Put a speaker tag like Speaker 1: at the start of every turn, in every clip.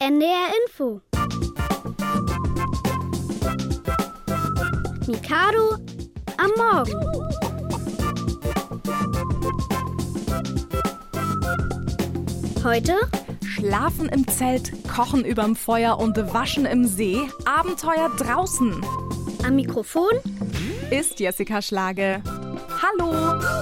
Speaker 1: NDR Info. Mikado am Morgen. Heute
Speaker 2: Schlafen im Zelt, Kochen überm Feuer und Waschen im See. Abenteuer draußen.
Speaker 1: am Mikrofon
Speaker 2: Ist Jessica Schlage. Hallo.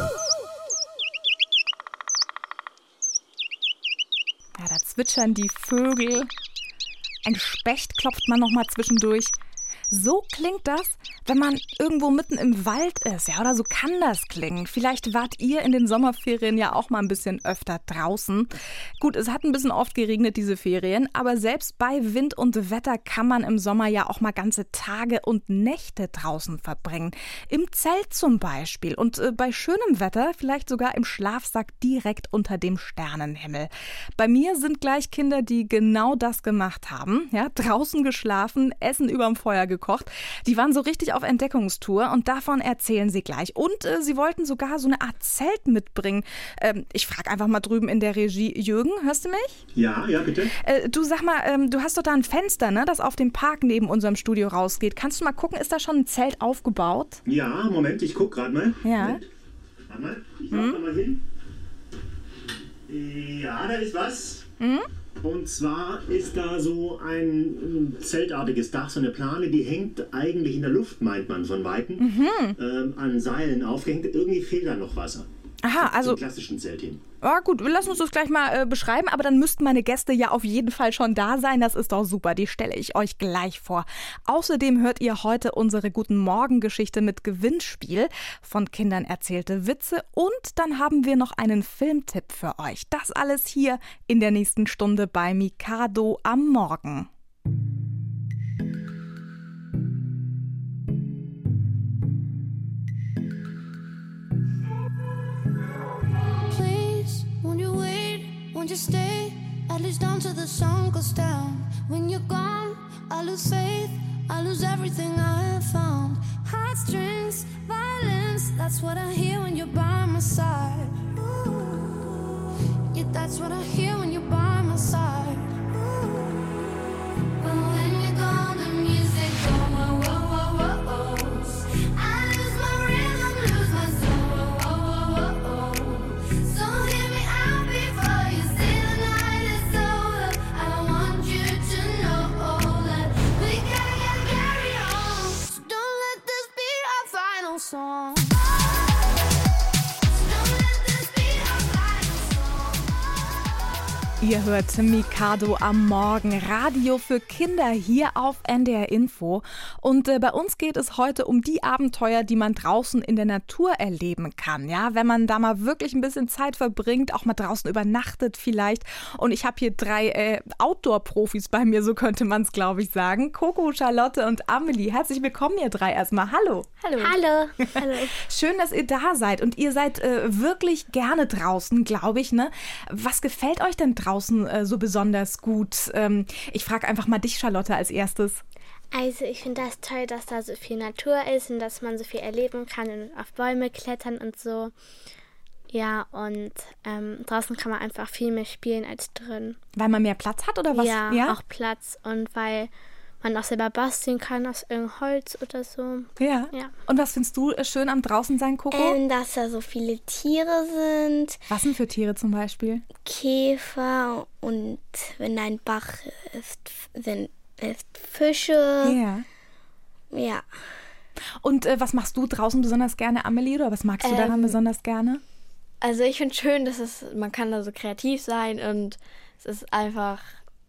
Speaker 2: Ja, da zwitschern die Vögel. Ein Specht klopft man noch mal zwischendurch. So klingt das, wenn man irgendwo mitten im Wald ist, ja, oder so kann das klingen. Vielleicht wart ihr in den Sommerferien ja auch mal ein bisschen öfter draußen. Gut, es hat ein bisschen oft geregnet, diese Ferien, aber selbst bei Wind und Wetter kann man im Sommer ja auch mal ganze Tage und Nächte draußen verbringen. Im Zelt zum Beispiel und bei schönem Wetter vielleicht sogar im Schlafsack direkt unter dem Sternenhimmel. Bei mir sind gleich Kinder, die genau das gemacht haben, ja, draußen geschlafen, Essen überm Feuer gekocht. Die waren so richtig auf Entdeckungstour und davon erzählen sie gleich. Und sie wollten sogar so eine Art Zelt mitbringen. Ich frage einfach mal drüben in der Regie. Jürgen, hörst du mich?
Speaker 3: Ja, bitte.
Speaker 2: Du sag mal, du hast doch da ein Fenster, ne, das auf den Park neben unserem Studio rausgeht. Kannst du mal gucken, ist da schon ein Zelt aufgebaut?
Speaker 3: Ja, Moment, ich guck gerade mal.
Speaker 2: Ja.
Speaker 3: Moment. Warte mal, ich mach da mal hin. Ja, da ist was. Und zwar ist da so ein zeltartiges Dach, so eine Plane, die hängt eigentlich in der Luft, meint man von Weitem, an Seilen aufgehängt. Irgendwie fehlt da noch Wasser.
Speaker 2: Aha, also...
Speaker 3: Zum klassischen Zelt hin.
Speaker 2: Ja gut, lass uns das gleich mal beschreiben, aber dann müssten meine Gäste ja auf jeden Fall schon da sein. Das ist doch super, die stelle ich euch gleich vor. Außerdem hört ihr heute unsere Guten-Morgen-Geschichte mit Gewinnspiel, von Kindern erzählte Witze und dann haben wir noch einen Filmtipp für euch. Das alles hier in der nächsten Stunde bei Mikado am Morgen.
Speaker 4: Won't you stay, at least until the sun goes down? When you're gone, I lose faith, I lose everything I have found. Heartstrings, violence, that's what I hear when you're by my side. Ooh, yeah, that's what I hear when you're by my side. Ooh, but when you're gone, the music goes, whoa, whoa, whoa, whoa, whoa. I lose my rhythm, lose my soul, whoa, whoa, whoa, whoa, whoa. So hear me out before you say the night is over. I don't want you to know that we gotta carry on. So don't let this be our final song. So don't let this be our final song.
Speaker 2: Ihr hört Mikado am Morgen, Radio für Kinder hier auf NDR Info. Und bei uns geht es heute um die Abenteuer, die man draußen in der Natur erleben kann. Ja, wenn man da mal wirklich ein bisschen Zeit verbringt, auch mal draußen übernachtet vielleicht. Und ich habe hier 3 Outdoor-Profis bei mir, so könnte man es, glaube ich, sagen. Coco, Charlotte und Amelie. Herzlich willkommen, ihr 3 erstmal. Hallo.
Speaker 1: Hallo. Hallo.
Speaker 2: Schön, dass ihr da seid. Und ihr seid wirklich gerne draußen, glaube ich, ne? Was gefällt euch denn draußen so besonders gut? Ich frage einfach mal dich, Charlotte, als erstes.
Speaker 5: Also ich finde das toll, dass da so viel Natur ist und dass man so viel erleben kann und auf Bäume klettern und so. Ja, und draußen kann man einfach viel mehr spielen als drin.
Speaker 2: Weil man mehr Platz hat oder was?
Speaker 5: Ja, auch Platz und weil man auch selber basteln kann aus irgendeinem Holz oder so.
Speaker 2: Ja. Und was findest du schön am Draußensein, Coco?
Speaker 5: Dass da so viele Tiere sind.
Speaker 2: Was denn für Tiere zum Beispiel?
Speaker 5: Käfer und wenn ein Bach ist, sind Fische.
Speaker 2: Ja.
Speaker 5: Ja.
Speaker 2: Und was machst du draußen besonders gerne, Amelie? Oder was magst du daran besonders gerne?
Speaker 6: Also ich finde schön, dass man kann da so kreativ sein und es ist einfach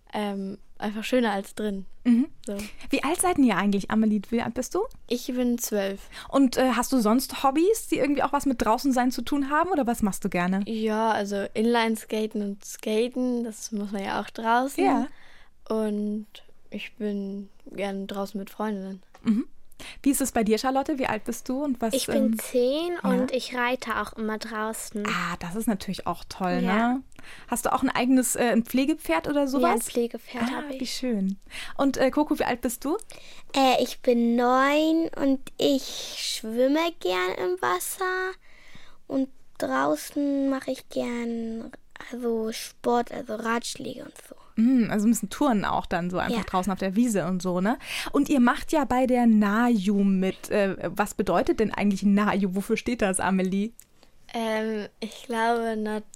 Speaker 6: schöner als drin. So.
Speaker 2: Wie alt seid ihr eigentlich, Amelie? Wie alt bist du?
Speaker 6: Ich bin 12.
Speaker 2: Und hast du sonst Hobbys, die irgendwie auch was mit draußen sein zu tun haben? Oder was machst du gerne?
Speaker 6: Ja, also Inline-Skaten und Skaten, das muss man ja auch draußen.
Speaker 2: Ja.
Speaker 6: Und ich bin gerne draußen mit Freundinnen.
Speaker 2: Wie ist es bei dir, Charlotte? Wie alt bist du? Und was?
Speaker 5: Ich bin 10 und ich reite auch immer draußen.
Speaker 2: Ah, das ist natürlich auch toll,
Speaker 5: Ja.
Speaker 2: ne? Hast du auch ein eigenes ein Pflegepferd oder sowas?
Speaker 5: Ja, ein Pflegepferd habe
Speaker 2: Wie
Speaker 5: ich.
Speaker 2: schön. Und Coco, wie alt bist du?
Speaker 5: Ich bin 9 und ich schwimme gern im Wasser. Und draußen mache ich gern Sport, also Ratschläge und so.
Speaker 2: Also ein bisschen Touren auch dann so einfach draußen auf der Wiese und so, ne? Und ihr macht ja bei der NAJU mit. Was bedeutet denn eigentlich NAJU? Wofür steht das, Amelie?
Speaker 6: Ich glaube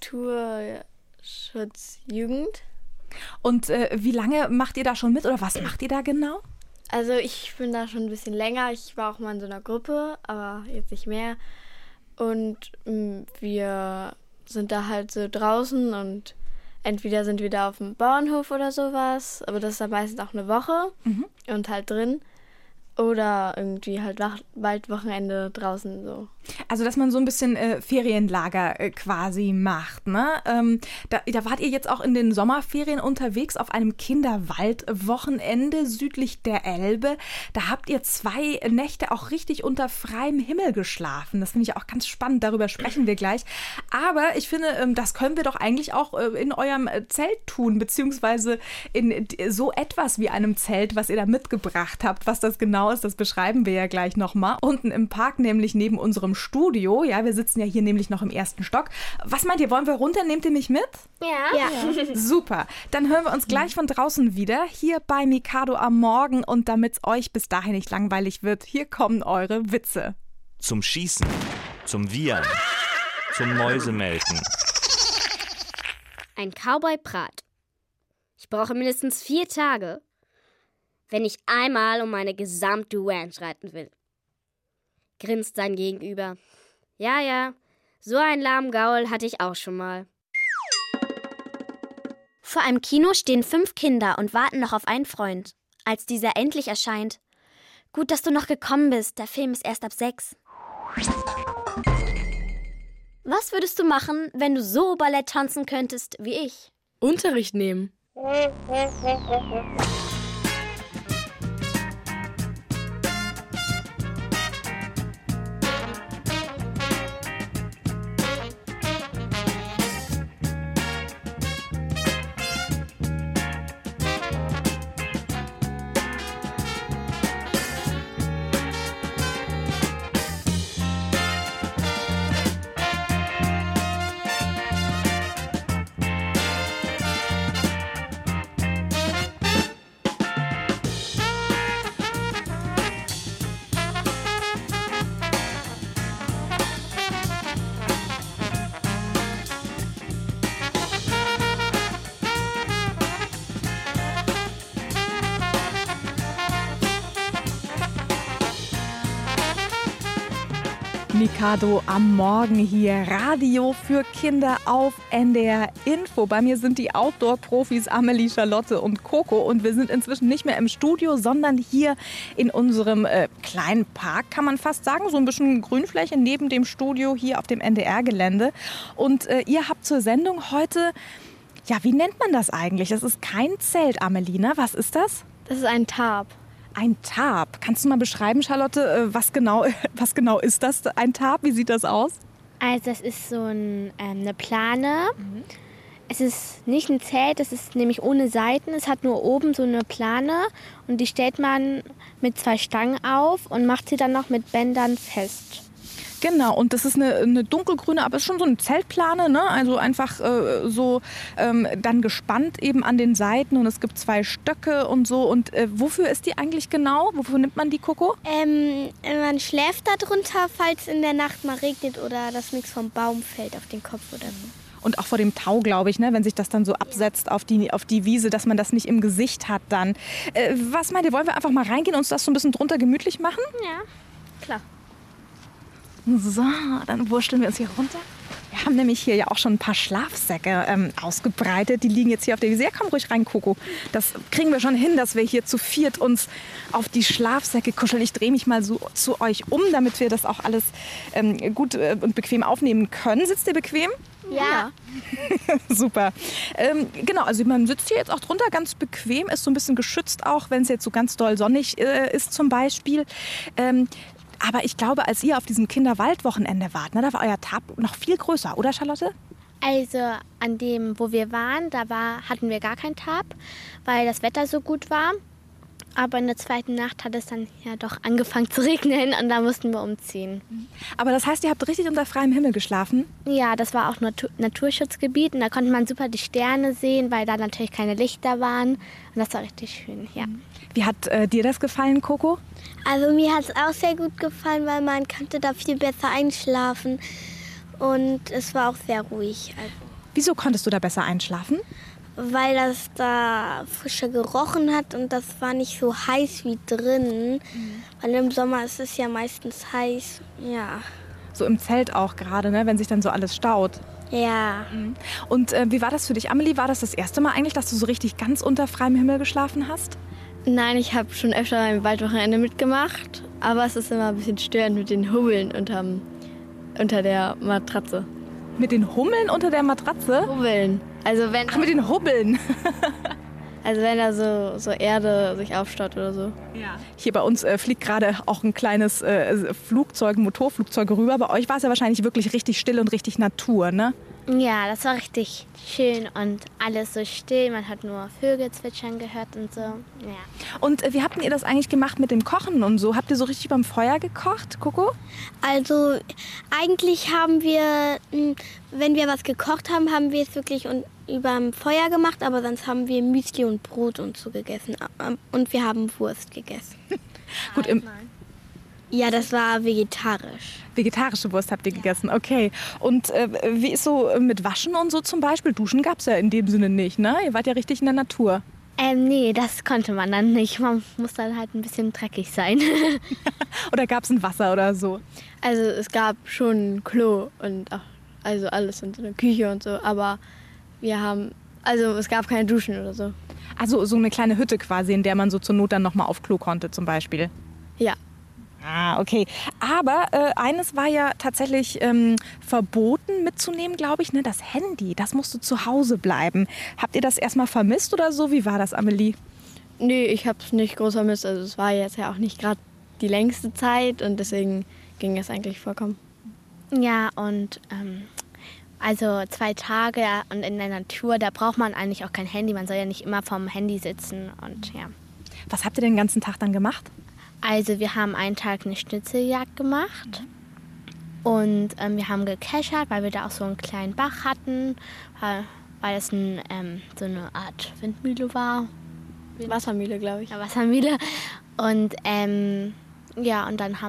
Speaker 6: Naturschutzjugend.
Speaker 2: Und wie lange macht ihr da schon mit oder was macht ihr da genau?
Speaker 6: Also ich bin da schon ein bisschen länger. Ich war auch mal in so einer Gruppe, aber jetzt nicht mehr. Und wir sind da halt so draußen und entweder sind wir da auf dem Bauernhof oder sowas, aber das ist dann meistens auch eine Woche und halt drin. Oder irgendwie halt bald Wochenende draußen so.
Speaker 2: Also, dass man so ein bisschen Ferienlager quasi macht, ne? Da wart ihr jetzt auch in den Sommerferien unterwegs auf einem Kinderwaldwochenende südlich der Elbe. Da habt ihr 2 Nächte auch richtig unter freiem Himmel geschlafen. Das finde ich auch ganz spannend, darüber sprechen wir gleich. Aber ich finde, das können wir doch eigentlich auch in eurem Zelt tun, beziehungsweise in so etwas wie einem Zelt, was ihr da mitgebracht habt. Was das genau ist, das beschreiben wir ja gleich nochmal. Unten im Park, nämlich neben unserem Studio. Ja, wir sitzen ja hier nämlich noch im 1. Stock. Was meint ihr, wollen wir runter? Nehmt ihr mich mit?
Speaker 5: Ja.
Speaker 2: Super. Dann hören wir uns gleich von draußen wieder, hier bei Mikado am Morgen. Und damit es euch bis dahin nicht langweilig wird, hier kommen eure Witze.
Speaker 7: Zum Schießen, zum Wiehern, zum Mäusemelken.
Speaker 1: Ein Cowboy-Prat. Ich brauche mindestens 4 Tage, wenn ich einmal um meine gesamte Ranch reiten will. Grinst sein Gegenüber. Ja, so einen lahmen Gaul hatte ich auch schon mal. Vor einem Kino stehen 5 Kinder und warten noch auf einen Freund, als dieser endlich erscheint. Gut, dass du noch gekommen bist, der Film ist erst ab 6. Was würdest du machen, wenn du so Ballett tanzen könntest wie ich?
Speaker 6: Unterricht nehmen.
Speaker 2: Mikado am Morgen hier, Radio für Kinder auf NDR Info. Bei mir sind die Outdoor-Profis Amelie, Charlotte und Coco und wir sind inzwischen nicht mehr im Studio, sondern hier in unserem kleinen Park, kann man fast sagen, so ein bisschen Grünfläche neben dem Studio hier auf dem NDR-Gelände. Und ihr habt zur Sendung heute, ja, wie nennt man das eigentlich? Das ist kein Zelt, Amelie, ne? Was ist das?
Speaker 6: Das ist ein Tarp.
Speaker 2: Ein Tarp. Kannst du mal beschreiben, Charlotte, was genau ist das, ein Tarp? Wie sieht das aus?
Speaker 5: Also das ist so eine Plane. Es ist nicht ein Zelt, es ist nämlich ohne Seiten. Es hat nur oben so eine Plane und die stellt man mit 2 Stangen auf und macht sie dann noch mit Bändern fest.
Speaker 2: Genau, und das ist eine dunkelgrüne, aber ist schon so eine Zeltplane, ne? Also einfach dann gespannt eben an den Seiten und es gibt 2 Stöcke und so. Und wofür ist die eigentlich genau? Wofür nimmt man die, Coco?
Speaker 5: Man schläft da drunter, falls in der Nacht mal regnet oder das nichts vom Baum fällt auf den Kopf oder so.
Speaker 2: Und auch vor dem Tau, glaube ich, ne? Wenn sich das dann so absetzt auf die Wiese, dass man das nicht im Gesicht hat dann. Was meint ihr, wollen wir einfach mal reingehen und uns das so ein bisschen drunter gemütlich machen?
Speaker 5: Ja, klar.
Speaker 2: So, dann wursteln wir uns hier runter. Wir haben nämlich hier ja auch schon ein paar Schlafsäcke ausgebreitet. Die liegen jetzt hier auf der Wiese. Ja, komm ruhig rein, Coco. Das kriegen wir schon hin, dass wir hier zu 4 uns auf die Schlafsäcke kuscheln. Ich drehe mich mal so zu euch um, damit wir das auch alles gut und bequem aufnehmen können. Sitzt ihr bequem?
Speaker 5: Ja.
Speaker 2: Super. Genau, also man sitzt hier jetzt auch drunter ganz bequem, ist so ein bisschen geschützt auch, wenn es jetzt so ganz doll sonnig ist zum Beispiel. Aber ich glaube, als ihr auf diesem Kinderwaldwochenende wart, ne, da war euer Tarp noch viel größer, oder Charlotte?
Speaker 5: Also an dem, wo wir waren, hatten wir gar kein Tarp, weil das Wetter so gut war. Aber in der zweiten Nacht hat es dann ja doch angefangen zu regnen und da mussten wir umziehen.
Speaker 2: Aber das heißt, ihr habt richtig unter freiem Himmel geschlafen?
Speaker 5: Ja, das war auch Naturschutzgebiet und da konnte man super die Sterne sehen, weil da natürlich keine Lichter waren. Und das war richtig schön, ja.
Speaker 2: Wie hat dir das gefallen, Coco?
Speaker 8: Also mir hat es auch sehr gut gefallen, weil man konnte da viel besser einschlafen und es war auch sehr ruhig.
Speaker 2: Wieso konntest du da besser einschlafen?
Speaker 8: Weil das da frischer gerochen hat und das war nicht so heiß wie drin. Weil im Sommer ist es ja meistens heiß, ja.
Speaker 2: So im Zelt auch gerade, ne? Wenn sich dann so alles staut.
Speaker 8: Ja.
Speaker 2: Und wie war das für dich, Amelie? War das erste Mal eigentlich, dass du so richtig ganz unter freiem Himmel geschlafen hast?
Speaker 6: Nein, ich habe schon öfter ein Waldwochenende mitgemacht, aber es ist immer ein bisschen störend mit den Hummeln unter der Matratze.
Speaker 2: Mit den Hummeln unter der Matratze?
Speaker 6: Hubbeln. Also wenn,
Speaker 2: Ach, mit den Hubbeln.
Speaker 6: also wenn da so Erde sich aufstaut oder so.
Speaker 2: Ja. Hier bei uns fliegt gerade auch ein kleines Flugzeug, ein Motorflugzeug rüber. Bei euch war es ja wahrscheinlich wirklich richtig still und richtig Natur, ne?
Speaker 5: Ja, das war richtig schön und alles so still. Man hat nur Vögel zwitschern gehört und so. Ja.
Speaker 2: Und wie habt ihr das eigentlich gemacht mit dem Kochen und so? Habt ihr so richtig beim Feuer gekocht, Coco?
Speaker 8: Also eigentlich haben wir, wenn wir was gekocht haben, haben wir es wirklich überm Feuer gemacht, aber sonst haben wir Müsli und Brot und so gegessen. Und wir haben Wurst gegessen.
Speaker 2: Gut,
Speaker 8: Ja, das war vegetarisch.
Speaker 2: Vegetarische Wurst habt ihr gegessen, okay. Und wie ist so mit Waschen und so zum Beispiel? Duschen gab es ja in dem Sinne nicht, ne? Ihr wart ja richtig in der Natur.
Speaker 5: Nee, das konnte man dann nicht. Man muss dann halt ein bisschen dreckig sein.
Speaker 2: Oder gab es ein Wasser oder so?
Speaker 6: Also es gab schon ein Klo und auch, also alles und so eine Küche und so, aber es gab keine Duschen oder so.
Speaker 2: Also so eine kleine Hütte quasi, in der man so zur Not dann nochmal auf Klo konnte zum Beispiel.
Speaker 6: Ja.
Speaker 2: Ah, okay. Aber eines war ja tatsächlich verboten mitzunehmen, glaube ich, ne? Das Handy, das musste zu Hause bleiben. Habt ihr das erstmal vermisst oder so? Wie war das, Amelie?
Speaker 6: Nee, ich habe es nicht groß vermisst. Also es war jetzt ja auch nicht gerade die längste Zeit und deswegen ging es eigentlich vollkommen.
Speaker 5: Ja, und also 2 Tage und in der Natur, da braucht man eigentlich auch kein Handy. Man soll ja nicht immer vorm Handy sitzen und ja.
Speaker 2: Was habt ihr den ganzen Tag dann gemacht?
Speaker 5: Also wir haben einen Tag eine Schnitzeljagd gemacht und wir haben gekeschert, weil wir da auch so einen kleinen Bach hatten, weil das so eine Art Windmühle war.
Speaker 6: Wassermühle, glaube ich.
Speaker 5: Ja, Wassermühle. Und ja, und dann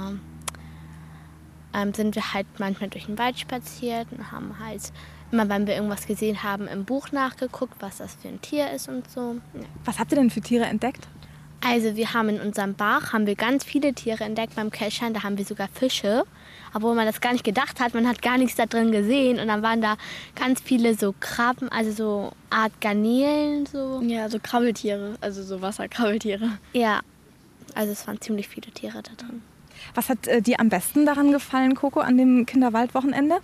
Speaker 5: sind wir halt manchmal durch den Wald spaziert und haben halt immer, wenn wir irgendwas gesehen haben, im Buch nachgeguckt, was das für ein Tier ist und so. Ja.
Speaker 2: Was habt ihr denn für Tiere entdeckt?
Speaker 5: Also wir haben in unserem Bach ganz viele Tiere entdeckt beim Keschern. Da haben wir sogar Fische, obwohl man das gar nicht gedacht hat. Man hat gar nichts da drin gesehen. Und dann waren da ganz viele so Krabben, also so Art Garnelen. So.
Speaker 6: Ja, so Krabbeltiere, also so Wasserkrabbeltiere.
Speaker 5: Ja, also es waren ziemlich viele Tiere da drin.
Speaker 2: Was hat dir am besten daran gefallen, Coco, an dem Kinderwaldwochenende?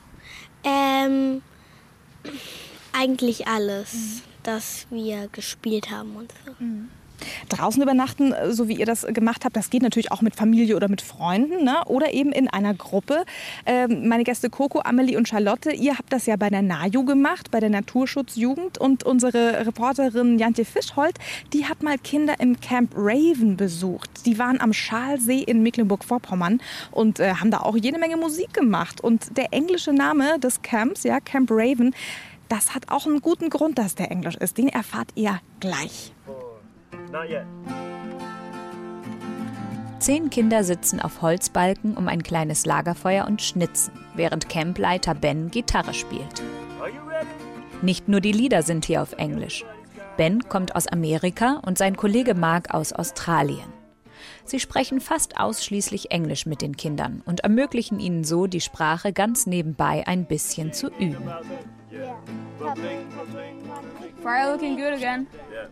Speaker 8: Eigentlich alles, dass wir gespielt haben und so.
Speaker 2: Draußen übernachten, so wie ihr das gemacht habt, das geht natürlich auch mit Familie oder mit Freunden, ne? Oder eben in einer Gruppe. Meine Gäste Coco, Amelie und Charlotte, ihr habt das ja bei der NAJU gemacht, bei der Naturschutzjugend. Und unsere Reporterin Jantje Fischholt, die hat mal Kinder im Camp Raven besucht. Die waren am Schalsee in Mecklenburg-Vorpommern und haben da auch jede Menge Musik gemacht. Und der englische Name des Camps, ja, Camp Raven, das hat auch einen guten Grund, dass der englisch ist. Den erfahrt ihr gleich.
Speaker 9: 10 Kinder sitzen auf Holzbalken um ein kleines Lagerfeuer und schnitzen, während Campleiter Ben Gitarre spielt. Nicht nur die Lieder sind hier auf Englisch. Ben kommt aus Amerika und sein Kollege Mark aus Australien. Sie sprechen fast ausschließlich Englisch mit den Kindern und ermöglichen ihnen so, die Sprache ganz nebenbei ein bisschen zu üben.
Speaker 10: Fire looking good again.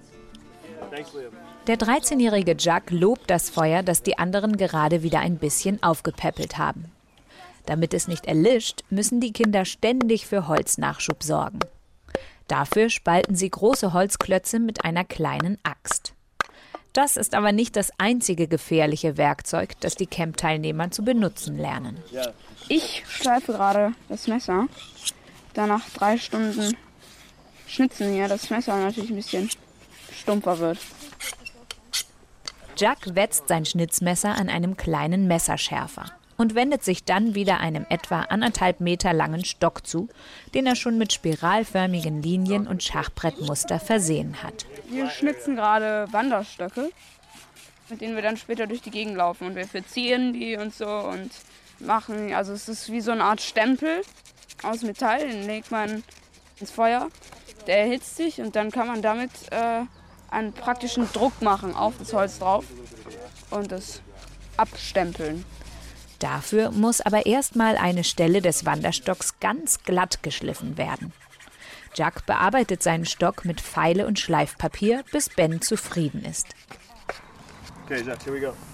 Speaker 9: Der 13-jährige Jack lobt das Feuer, das die anderen gerade wieder ein bisschen aufgepäppelt haben. Damit es nicht erlischt, müssen die Kinder ständig für Holznachschub sorgen. Dafür spalten sie große Holzklötze mit einer kleinen Axt. Das ist aber nicht das einzige gefährliche Werkzeug, das die Camp-Teilnehmer zu benutzen lernen.
Speaker 10: Ich schleife gerade das Messer, da nach 3 Stunden Schnitzen hier das Messer natürlich ein bisschen stumpfer wird.
Speaker 9: Jack wetzt sein Schnitzmesser an einem kleinen Messerschärfer und wendet sich dann wieder einem etwa 1,5 Meter langen Stock zu, den er schon mit spiralförmigen Linien und Schachbrettmuster versehen hat.
Speaker 10: Wir schnitzen gerade Wanderstöcke, mit denen wir dann später durch die Gegend laufen. Und wir verzieren die und so und machen, also es ist wie so eine Art Stempel aus Metall, den legt man ins Feuer, der erhitzt sich und dann kann man damit einen praktischen Druck machen auf das Holz drauf und das abstempeln.
Speaker 9: Dafür muss aber erstmal eine Stelle des Wanderstocks ganz glatt geschliffen werden. Jack bearbeitet seinen Stock mit Feile und Schleifpapier, bis Ben zufrieden ist.
Speaker 11: Okay, Jack, here we go.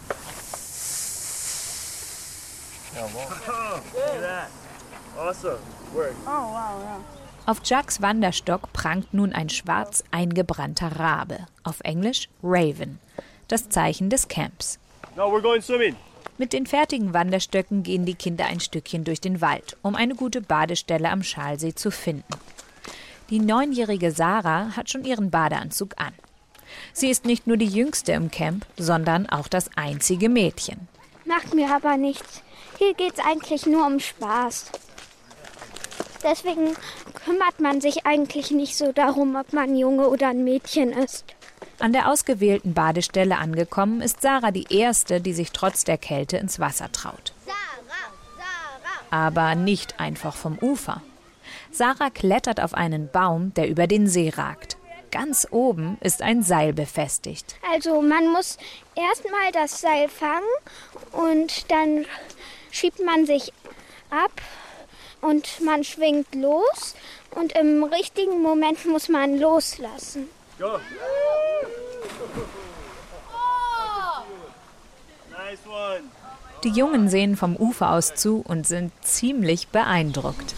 Speaker 11: Awesome. Work.
Speaker 10: Oh, wow, ja.
Speaker 9: Auf Jacks Wanderstock prangt nun ein schwarz eingebrannter Rabe, auf Englisch Raven, das Zeichen des Camps.
Speaker 11: No, we're going swimming.
Speaker 9: Mit den fertigen Wanderstöcken gehen die Kinder ein Stückchen durch den Wald, um eine gute Badestelle am Schalsee zu finden. Die 9-jährige Sarah hat schon ihren Badeanzug an. Sie ist nicht nur die Jüngste im Camp, sondern auch das einzige Mädchen.
Speaker 8: Macht mir aber nichts. Hier geht's eigentlich nur um Spaß. Deswegen kümmert man sich eigentlich nicht so darum, ob man ein Junge oder ein Mädchen ist.
Speaker 9: An der ausgewählten Badestelle angekommen, ist Sarah die Erste, die sich trotz der Kälte ins Wasser traut. Aber nicht einfach vom Ufer. Sarah klettert auf einen Baum, der über den See ragt. Ganz oben ist ein Seil befestigt.
Speaker 8: Also man muss erstmal das Seil fangen und dann schiebt man sich ab und man schwingt los und im richtigen Moment muss man loslassen.
Speaker 11: Go. Nice one.
Speaker 9: Die Jungen sehen vom Ufer aus zu und sind ziemlich beeindruckt.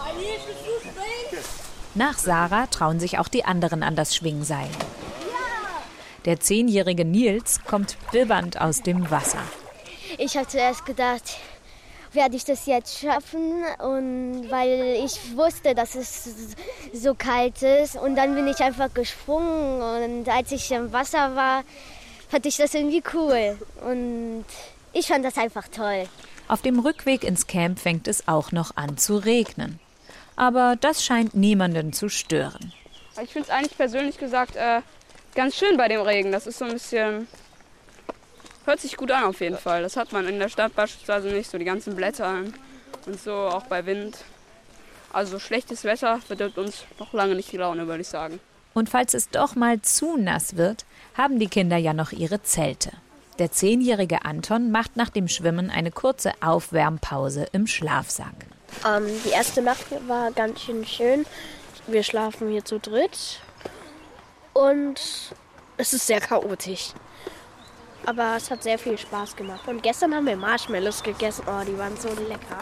Speaker 9: Nach Sarah trauen sich auch die anderen an das Schwingseil. Der 10-jährige Nils kommt bibbernd aus dem Wasser.
Speaker 1: Ich habe zuerst gedacht, werde ich das jetzt schaffen? Und weil ich wusste, dass es so kalt ist. Und dann bin ich einfach gesprungen. Und als ich im Wasser war, fand ich das irgendwie cool. Und ich fand das einfach toll.
Speaker 9: Auf dem Rückweg ins Camp fängt es auch noch an zu regnen. Aber das scheint niemanden zu stören.
Speaker 10: Ich finde es eigentlich persönlich gesagt ganz schön bei dem Regen. Das ist so ein bisschen... Hört sich gut an auf jeden Fall. Das hat man in der Stadt beispielsweise nicht, so die ganzen Blätter und so, auch bei Wind. Also schlechtes Wetter verdirbt uns noch lange nicht die Laune, würde ich sagen.
Speaker 9: Und falls es doch mal zu nass wird, haben die Kinder ja noch ihre Zelte. Der 10-jährige Anton macht nach dem Schwimmen eine kurze Aufwärmpause im Schlafsack.
Speaker 12: Die erste Nacht war ganz schön. Wir schlafen hier zu dritt und es ist sehr chaotisch. Aber es hat sehr viel Spaß gemacht. Und gestern haben wir Marshmallows gegessen. Oh, die waren so lecker.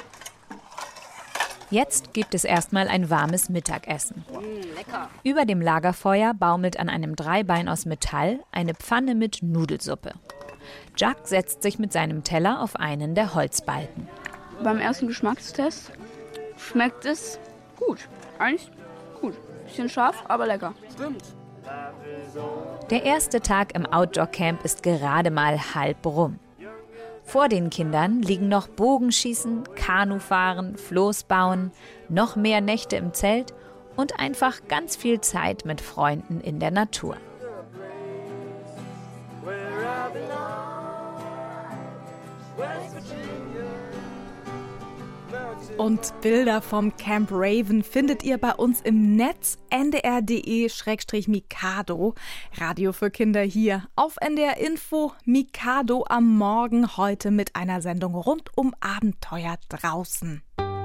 Speaker 9: Jetzt gibt es erstmal ein warmes Mittagessen.
Speaker 1: Lecker.
Speaker 9: Über dem Lagerfeuer baumelt an einem Dreibein aus Metall eine Pfanne mit Nudelsuppe. Jack setzt sich mit seinem Teller auf einen der Holzbalken.
Speaker 10: Beim ersten Geschmackstest schmeckt es gut. Eigentlich gut. Bisschen scharf, aber lecker. Stimmt.
Speaker 9: Der erste Tag im Outdoor-Camp ist gerade mal halb rum. Vor den Kindern liegen noch Bogenschießen, Kanufahren, Floß bauen, noch mehr Nächte im Zelt und einfach ganz viel Zeit mit Freunden in der Natur.
Speaker 2: Und Bilder vom Camp Raven findet ihr bei uns im Netz ndr.de/Mikado. Radio für Kinder hier auf NDR Info. Mikado am Morgen heute mit einer Sendung rund um Abenteuer draußen.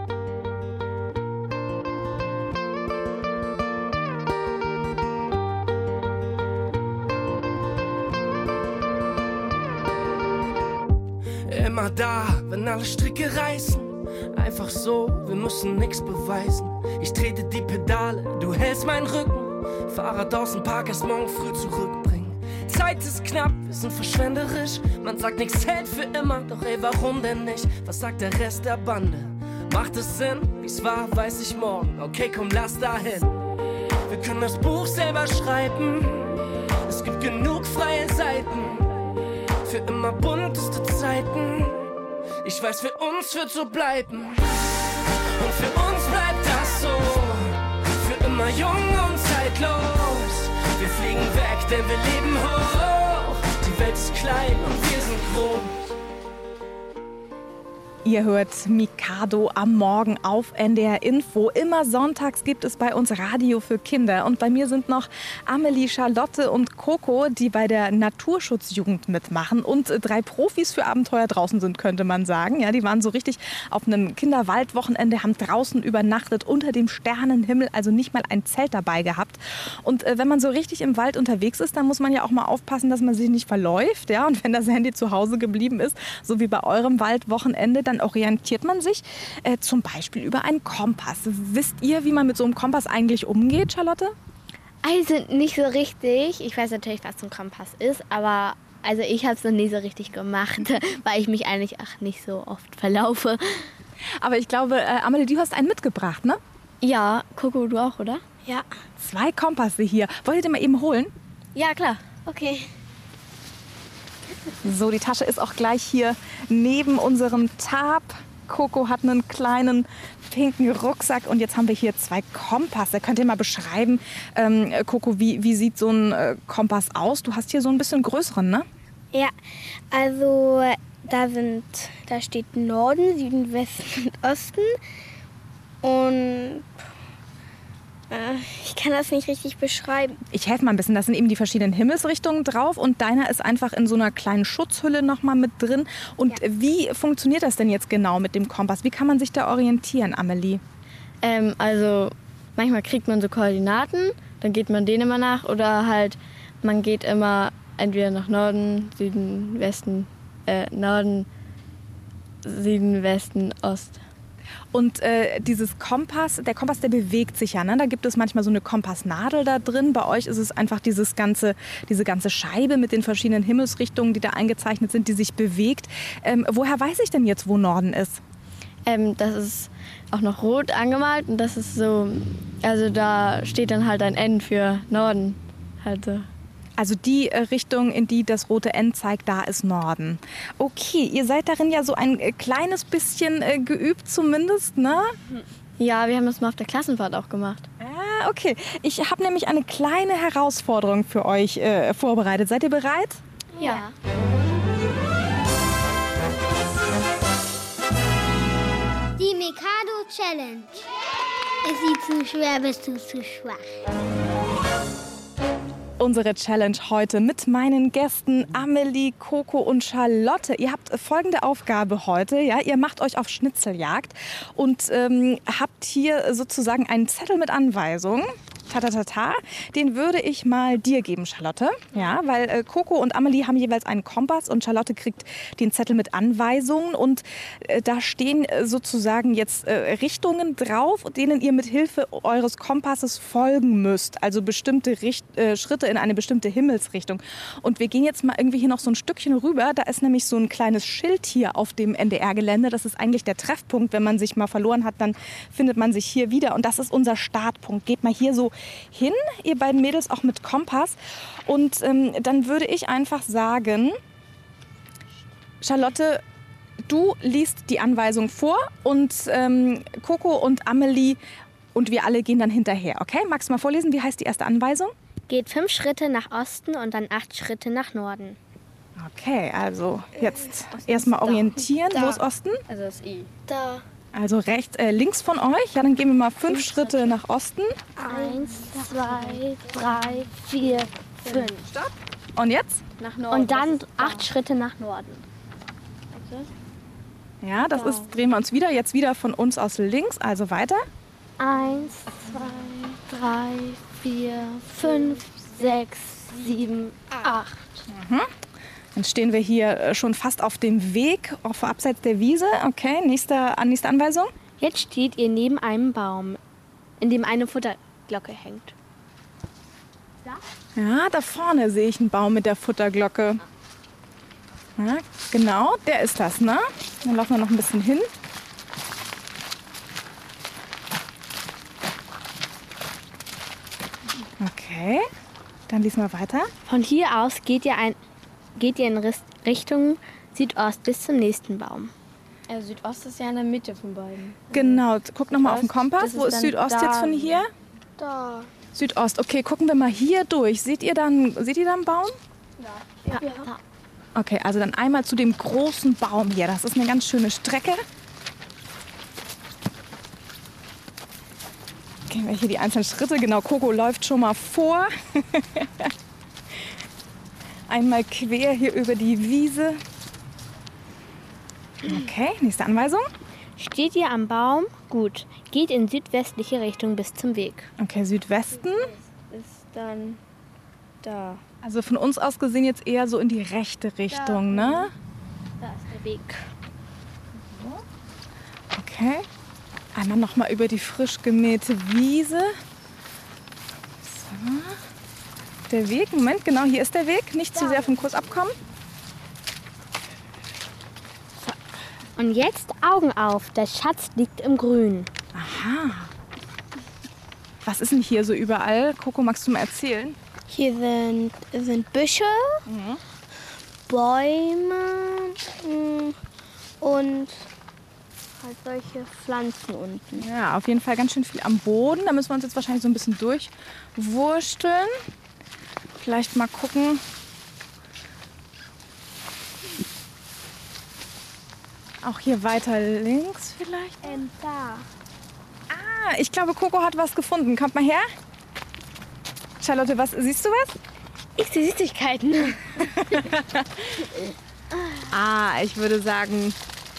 Speaker 13: Immer da, wenn alle Stricke reißen. Einfach so, wir müssen nix beweisen. Ich trete die Pedale, du hältst meinen Rücken. Fahrrad aus dem Park, erst morgen früh zurückbringen. Zeit ist knapp, wir sind verschwenderisch. Man sagt, nix hält für immer, doch ey, warum denn nicht? Was sagt der Rest der Bande? Macht es Sinn? Wie's war, weiß ich morgen. Okay, komm, lass dahin. Wir können das Buch selber schreiben. Es gibt genug freie Seiten. für immer bunteste Zeiten. Ich weiß, für uns wird so bleiben. Und für uns bleibt das so. Für immer jung und zeitlos. Wir fliegen weg, denn wir leben hoch. Die Welt ist klein und wir sind groß.
Speaker 2: Ihr hört Mikado am Morgen auf NDR Info. Immer sonntags gibt es bei uns Radio für Kinder. Und bei mir sind noch Amelie, Charlotte und Coco, die bei der Naturschutzjugend mitmachen und 3 Profis für Abenteuer draußen sind, könnte man sagen. Ja, die waren so richtig auf einem Kinderwaldwochenende, haben draußen übernachtet unter dem Sternenhimmel, also nicht mal ein Zelt dabei gehabt. Und wenn man so richtig im Wald unterwegs ist, dann muss man ja auch mal aufpassen, dass man sich nicht verläuft. Ja? Und wenn das Handy zu Hause geblieben ist, so wie bei eurem Waldwochenende, dann orientiert man sich zum Beispiel über einen Kompass. Wisst ihr, wie man mit so einem Kompass eigentlich umgeht, Charlotte?
Speaker 5: Also nicht so richtig. Ich weiß natürlich, was so ein Kompass ist, aber also ich habe es noch nie so richtig gemacht, weil ich mich eigentlich auch nicht so oft verlaufe.
Speaker 2: Aber ich glaube, Amelie, du hast einen mitgebracht, ne?
Speaker 5: Ja, Coco, du auch, oder?
Speaker 8: Ja.
Speaker 2: 2 Kompasse hier. Wollt ihr den mal eben holen?
Speaker 5: Ja, klar.
Speaker 8: Okay.
Speaker 2: So, die Tasche ist auch gleich hier neben unserem Tab. Coco hat einen kleinen pinken Rucksack und jetzt haben wir hier 2 Kompasse. Könnt ihr mal beschreiben, Coco, wie sieht so ein Kompass aus? Du hast hier so ein bisschen größeren, ne?
Speaker 8: Ja, also da steht Norden, Süden, Westen und Osten. Und ich kann das nicht richtig beschreiben.
Speaker 2: Ich helfe mal ein bisschen. Das sind eben die verschiedenen Himmelsrichtungen drauf und deiner ist einfach in so einer kleinen Schutzhülle noch mal mit drin. Und ja. Wie funktioniert das denn jetzt genau mit dem Kompass? Wie kann man sich da orientieren, Amelie?
Speaker 6: Also manchmal kriegt man so Koordinaten, dann geht man denen immer nach oder halt man geht immer entweder nach Norden, Süden, Westen, Norden, Süden, Westen, Ost.
Speaker 2: Und dieses Kompass, der Kompass, der bewegt sich ja, ne? Da gibt es manchmal so eine Kompassnadel da drin. Bei euch ist es einfach diese ganze Scheibe mit den verschiedenen Himmelsrichtungen, die da eingezeichnet sind, die sich bewegt. Woher weiß ich denn jetzt, wo Norden ist?
Speaker 6: Das ist auch noch rot angemalt und das ist so, also da steht dann halt ein N für Norden. Halt so.
Speaker 2: Also die Richtung, in die das rote N zeigt, da ist Norden. Okay, ihr seid darin ja so ein kleines bisschen geübt zumindest, ne?
Speaker 6: Ja, wir haben das mal auf der Klassenfahrt auch gemacht.
Speaker 2: Ah, okay. Ich habe nämlich eine kleine Herausforderung für euch vorbereitet. Seid ihr bereit?
Speaker 5: Ja.
Speaker 4: Die Mikado Challenge. Ist sie zu schwer, bist du zu schwach.
Speaker 2: Unsere Challenge heute mit meinen Gästen Amelie, Coco und Charlotte. Ihr habt folgende Aufgabe heute. Ja? Ihr macht euch auf Schnitzeljagd und habt hier sozusagen einen Zettel mit Anweisungen. Den würde ich mal dir geben, Charlotte. Ja, weil Coco und Amelie haben jeweils einen Kompass und Charlotte kriegt den Zettel mit Anweisungen. Und da stehen sozusagen jetzt Richtungen drauf, denen ihr mit Hilfe eures Kompasses folgen müsst. Also bestimmte Schritte in eine bestimmte Himmelsrichtung. Und wir gehen jetzt mal irgendwie hier noch so ein Stückchen rüber. Da ist nämlich so ein kleines Schild hier auf dem NDR-Gelände. Das ist eigentlich der Treffpunkt. Wenn man sich mal verloren hat, dann findet man sich hier wieder. Und das ist unser Startpunkt. Geht mal hier so hin, ihr beiden Mädels, auch mit Kompass. Und dann würde ich einfach sagen, Charlotte, du liest die Anweisung vor und Coco und Amelie und wir alle gehen dann hinterher. Okay, magst du mal vorlesen? Wie heißt die erste Anweisung?
Speaker 5: Geht 5 Schritte nach Osten und dann 8 Schritte nach Norden.
Speaker 2: Okay, also jetzt erstmal orientieren. Wo ist Osten?
Speaker 5: Also das I.
Speaker 8: Da.
Speaker 2: Also rechts, links von euch. Ja, dann gehen wir mal 5 Schritte nach Osten.
Speaker 8: 1, 2, 3, 4, 5.
Speaker 2: Stopp. Und jetzt?
Speaker 5: Nach Norden. Und dann 8 Schritte nach Norden.
Speaker 2: Ja, das ist, drehen wir uns wieder. Jetzt wieder von uns aus links, also weiter.
Speaker 8: 1, 2, 3, 4, 5, 6, 7, 8.
Speaker 2: Mhm. Dann stehen wir hier schon fast auf dem Weg, auf abseits der Wiese. Okay, nächste Anweisung.
Speaker 5: Jetzt steht ihr neben einem Baum, in dem eine Futterglocke hängt. Da?
Speaker 2: Ja, da vorne sehe ich einen Baum mit der Futterglocke. Ja, genau, der ist das, ne? Dann laufen wir noch ein bisschen hin. Okay, dann lesen wir weiter.
Speaker 5: Von hier aus geht ihr in Richtung Südost bis zum nächsten Baum.
Speaker 6: Also Südost ist ja in der Mitte von beiden.
Speaker 2: Genau, guck nochmal auf den
Speaker 6: Das
Speaker 2: Kompass.
Speaker 6: ist
Speaker 2: Wo ist
Speaker 6: dann
Speaker 2: Südost
Speaker 6: da.
Speaker 2: jetzt von hier?
Speaker 12: Da.
Speaker 2: Südost. Okay, gucken wir mal hier durch. Seht ihr da einen Baum?
Speaker 5: Ja.
Speaker 2: Okay, also dann einmal zu dem großen Baum hier. Das ist eine ganz schöne Strecke. Gehen wir hier die einzelnen Schritte. Genau, Coco läuft schon mal vor. Einmal quer hier über die Wiese. Okay, nächste Anweisung.
Speaker 5: Steht ihr am Baum? Gut. Geht in südwestliche Richtung bis zum Weg.
Speaker 2: Okay, Südwesten.
Speaker 6: Ist dann da.
Speaker 2: Also von uns aus gesehen jetzt eher so in die rechte Richtung, ne?
Speaker 5: Da ist der Weg.
Speaker 2: Okay. Einmal nochmal über die frisch gemähte Wiese. So. Der Weg, Moment, genau, hier ist der Weg. Nicht zu sehr vom Kurs abkommen.
Speaker 5: Und jetzt Augen auf. Der Schatz liegt im Grün.
Speaker 2: Aha. Was ist denn hier so überall? Coco, magst du mal erzählen?
Speaker 8: Hier sind Büsche, Bäume und halt solche Pflanzen unten.
Speaker 2: Ja, auf jeden Fall ganz schön viel am Boden. Da müssen wir uns jetzt wahrscheinlich so ein bisschen durchwursteln. Vielleicht mal gucken. Auch hier weiter links vielleicht.
Speaker 8: Da.
Speaker 2: Ah, ich glaube, Coco hat was gefunden. Kommt mal her. Charlotte, siehst du was?
Speaker 5: Ich sehe Süßigkeiten.
Speaker 2: Ich würde sagen...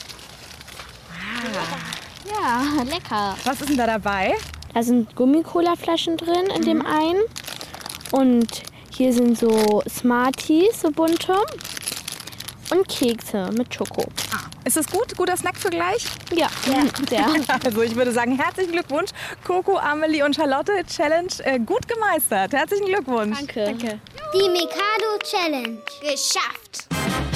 Speaker 5: Ja, lecker.
Speaker 2: Was ist denn da dabei?
Speaker 5: Da sind Gummi-Cola-Flaschen drin in dem einen. Und hier sind so Smarties, so bunte. Und Kekse mit Schoko.
Speaker 2: Ist das gut? Guter Snack für gleich?
Speaker 5: Ja, sehr.
Speaker 2: Also ich würde sagen, herzlichen Glückwunsch. Coco, Amelie und Charlotte, Challenge gut gemeistert. Herzlichen Glückwunsch.
Speaker 5: Danke.
Speaker 4: Die Mikado Challenge. Geschafft.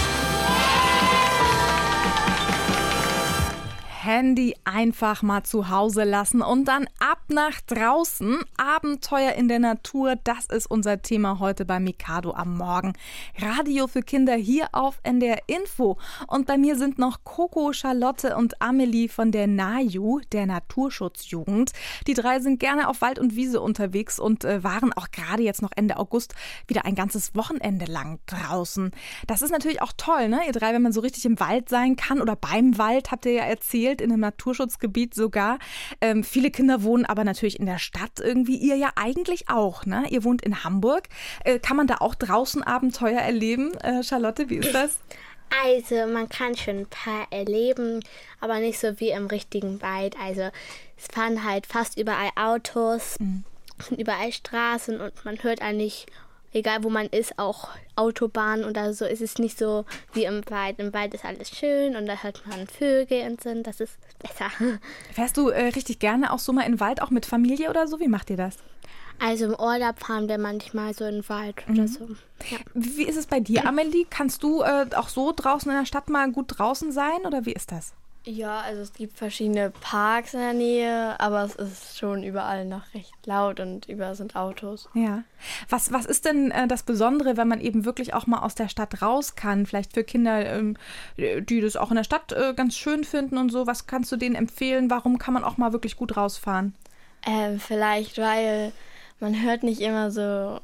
Speaker 2: Handy einfach mal zu Hause lassen und dann ab nach draußen. Abenteuer in der Natur, das ist unser Thema heute bei Mikado am Morgen. Radio für Kinder hier auf NDR Info. Und bei mir sind noch Coco, Charlotte und Amelie von der NAJU, der Naturschutzjugend. Die drei sind gerne auf Wald und Wiese unterwegs und waren auch gerade jetzt noch Ende August wieder ein ganzes Wochenende lang draußen. Das ist natürlich auch toll, ne? Ihr drei, wenn man so richtig im Wald sein kann oder beim Wald, habt ihr ja erzählt, in einem Naturschutzgebiet sogar. Viele Kinder wohnen aber natürlich in der Stadt irgendwie. Ihr ja eigentlich auch, ne? Ihr wohnt in Hamburg. Kann man da auch draußen Abenteuer erleben? Charlotte, wie ist das?
Speaker 5: Also, man kann schon ein paar erleben, aber nicht so wie im richtigen Wald. Also, es fahren halt fast überall Autos, sind überall Straßen und man hört eigentlich, egal wo man ist, auch Autobahnen oder so. Es ist nicht so wie im Wald. Im Wald ist alles schön und da hört man Vögel und so. Das ist besser.
Speaker 2: Fährst du richtig gerne auch so mal in den Wald, auch mit Familie oder so? Wie macht ihr das?
Speaker 5: Also im Urlaub fahren wir manchmal so in den Wald oder so. Ja.
Speaker 2: Wie ist es bei dir, Amelie? Kannst du auch so draußen in der Stadt mal gut draußen sein oder wie ist das?
Speaker 6: Ja, also es gibt verschiedene Parks in der Nähe, aber es ist schon überall noch recht laut und überall sind Autos.
Speaker 2: Ja. Was ist denn das Besondere, wenn man eben wirklich auch mal aus der Stadt raus kann? Vielleicht für Kinder, die das auch in der Stadt ganz schön finden und so. Was kannst du denen empfehlen? Warum kann man auch mal wirklich gut rausfahren?
Speaker 6: Vielleicht, weil man hört nicht immer so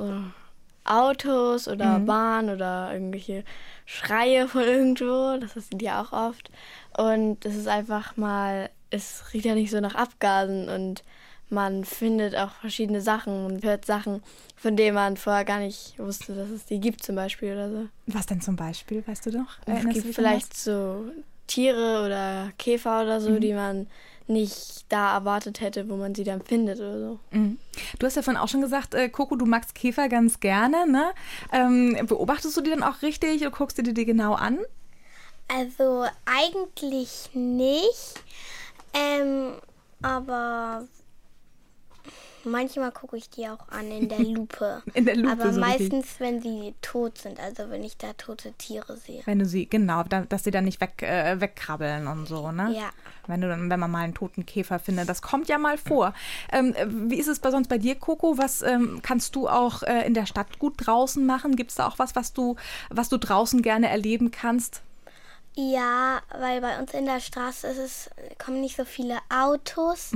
Speaker 6: Autos oder Bahn oder irgendwelche Schreie von irgendwo. Das sind ja auch oft. Und es ist einfach mal, es riecht ja nicht so nach Abgasen und man findet auch verschiedene Sachen und hört Sachen, von denen man vorher gar nicht wusste, dass es die gibt zum Beispiel oder so.
Speaker 2: Was denn zum Beispiel, weißt du doch?
Speaker 6: Es gibt vielleicht so Tiere oder Käfer oder so, die man nicht da erwartet hätte, wo man sie dann findet oder so.
Speaker 2: Du hast ja vorhin auch schon gesagt, Coco, du magst Käfer ganz gerne, ne? Beobachtest du die dann auch richtig oder guckst du dir die genau an?
Speaker 8: Also eigentlich nicht, aber Manchmal gucke ich die auch an in der Lupe.
Speaker 2: In der Lupe
Speaker 8: aber
Speaker 2: so
Speaker 8: meistens,
Speaker 2: richtig.
Speaker 8: wenn sie tot sind, also wenn ich da tote Tiere sehe.
Speaker 2: Wenn du sie, genau, dass sie dann nicht wegkrabbeln und so, ne?
Speaker 8: Ja.
Speaker 2: Wenn man mal einen toten Käfer findet. Das kommt ja mal vor. Wie ist es sonst bei dir, Coco? Was kannst du auch in der Stadt gut draußen machen? Gibt es da auch was du draußen gerne erleben kannst?
Speaker 8: Ja, weil bei uns in der Straße kommen nicht so viele Autos.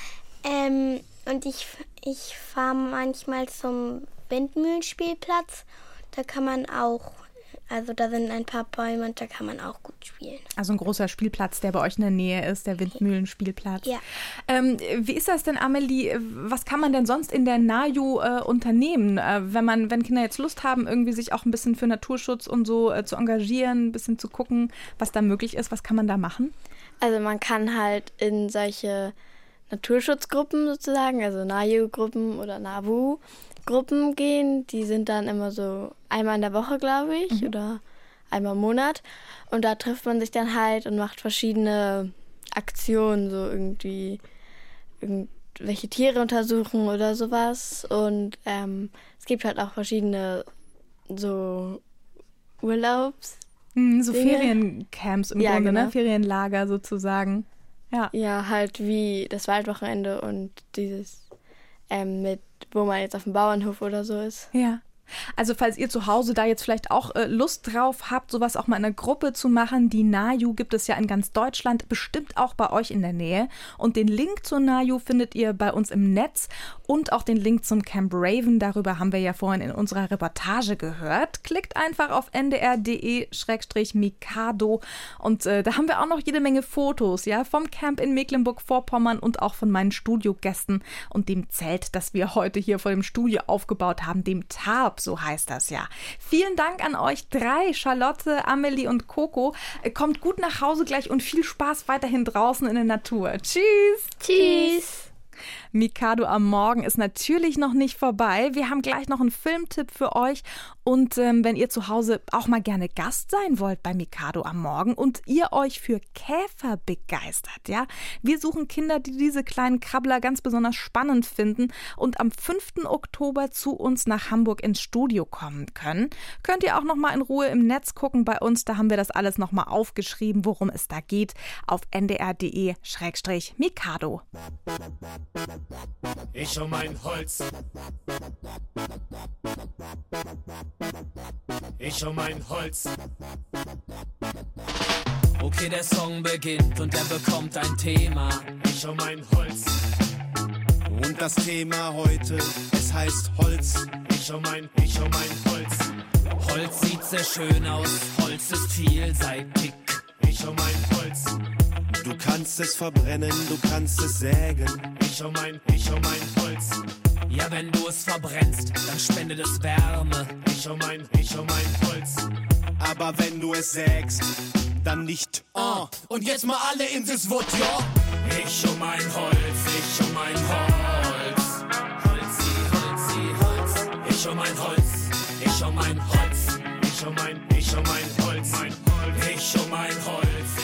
Speaker 8: Und ich fahre manchmal zum Windmühlenspielplatz. Da kann man auch, also da sind ein paar Bäume und da kann man auch gut spielen. Also
Speaker 2: ein großer Spielplatz, der bei euch in der Nähe ist, der Windmühlenspielplatz.
Speaker 8: Ja.
Speaker 2: Wie ist das denn, Amelie? Was kann man denn sonst in der NAJU unternehmen, wenn Kinder jetzt Lust haben, irgendwie sich auch ein bisschen für Naturschutz und so zu engagieren, ein bisschen zu gucken, was da möglich ist? Was kann man da machen?
Speaker 6: Also man kann halt in solche Naturschutzgruppen sozusagen, also NAJU-Gruppen oder NABU-Gruppen gehen. Die sind dann immer so einmal in der Woche, glaube ich, oder einmal im Monat. Und da trifft man sich dann halt und macht verschiedene Aktionen, so irgendwie irgendwelche Tiere untersuchen oder sowas. Und es gibt halt auch verschiedene so Urlaubs.
Speaker 2: So Feriencamps im Grunde, genau. Ne? Ferienlager sozusagen.
Speaker 6: Ja, halt wie das Waldwochenende und dieses wo man jetzt auf dem Bauernhof oder so ist.
Speaker 2: Ja. Also falls ihr zu Hause da jetzt vielleicht auch Lust drauf habt, sowas auch mal in einer Gruppe zu machen, die NAJU gibt es ja in ganz Deutschland, bestimmt auch bei euch in der Nähe. Und den Link zur NAJU findet ihr bei uns im Netz und auch den Link zum Camp Raven. Darüber haben wir ja vorhin in unserer Reportage gehört. Klickt einfach auf ndr.de/Mikado und da haben wir auch noch jede Menge Fotos, ja, vom Camp in Mecklenburg-Vorpommern und auch von meinen Studiogästen und dem Zelt, das wir heute hier vor dem Studio aufgebaut haben, dem Tarp. So heißt das ja. Vielen Dank an euch 3, Charlotte, Amelie und Coco. Kommt gut nach Hause gleich und viel Spaß weiterhin draußen in der Natur. Tschüss.
Speaker 8: Tschüss.
Speaker 2: Mikado am Morgen ist natürlich noch nicht vorbei. Wir haben gleich noch einen Filmtipp für euch. Und wenn ihr zu Hause auch mal gerne Gast sein wollt bei Mikado am Morgen und ihr euch für Käfer begeistert, ja, wir suchen Kinder, die diese kleinen Krabbler ganz besonders spannend finden und am 5. Oktober zu uns nach Hamburg ins Studio kommen können. Könnt ihr auch noch mal in Ruhe im Netz gucken bei uns, da haben wir das alles noch mal aufgeschrieben, worum es da geht, auf ndr.de/Mikado.
Speaker 13: Ich um mein Holz. Ich um mein Holz. Okay, der Song beginnt und er bekommt ein Thema. Ich um mein Holz. Und das Thema heute, es heißt Holz. Ich um mein Holz. Holz sieht sehr schön aus, Holz ist vielseitig. Ich um mein Holz. Du kannst es verbrennen, du kannst es sägen. Ich um mein Holz. Ja, wenn du es verbrennst, dann spendet es Wärme. Ich um mein Holz. Aber wenn du es sägst, dann nicht. Und jetzt mal alle in das Wort, ja? Ich um mein Holz, ich um mein Holz. Holzi, Holzi, Holz. Ich um mein Holz, ich um mein Holz. Ich um mein Holz. Ich um mein Holz, ich um mein Holz.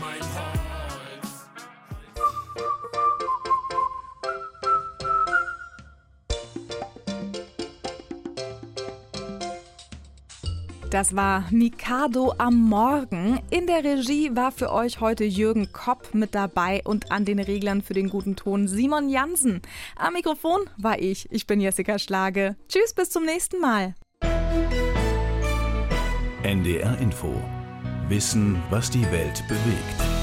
Speaker 2: Das war Mikado am Morgen. In der Regie war für euch heute Jürgen Kopp mit dabei und an den Reglern für den guten Ton Simon Jansen. Am Mikrofon war ich bin Jessica Schlage. Tschüss, bis zum nächsten Mal.
Speaker 14: NDR Info. Wissen, was die Welt bewegt.